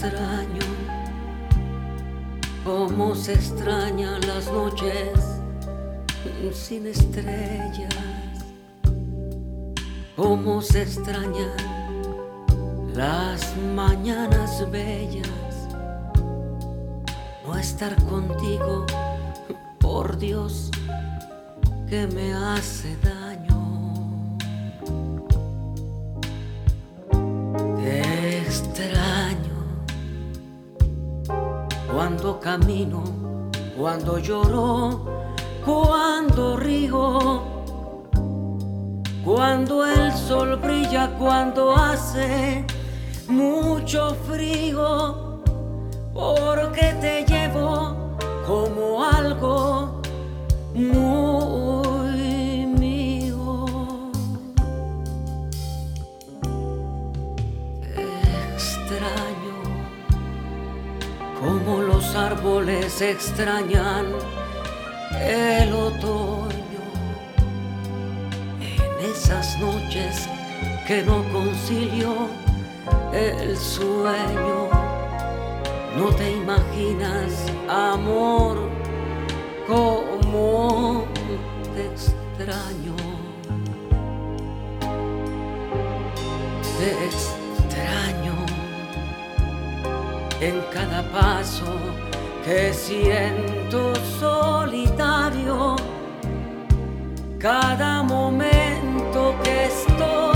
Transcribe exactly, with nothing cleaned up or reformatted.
extraño, cómo se extrañan las noches sin estrellas, cómo se extrañan las mañanas bellas. No estar contigo, por Dios, que me hace daño. Te extraño cuando camino, cuando lloro, cuando río, cuando el sol brilla, cuando hace mucho frío, porque te llevo como algo muy mío. Te extraño como los árboles extrañan el otoño, en esas noches que no concilio el sueño. No te imaginas, amor, cómo te extraño. Te extraño en cada paso que siento solitario, cada momento que estoy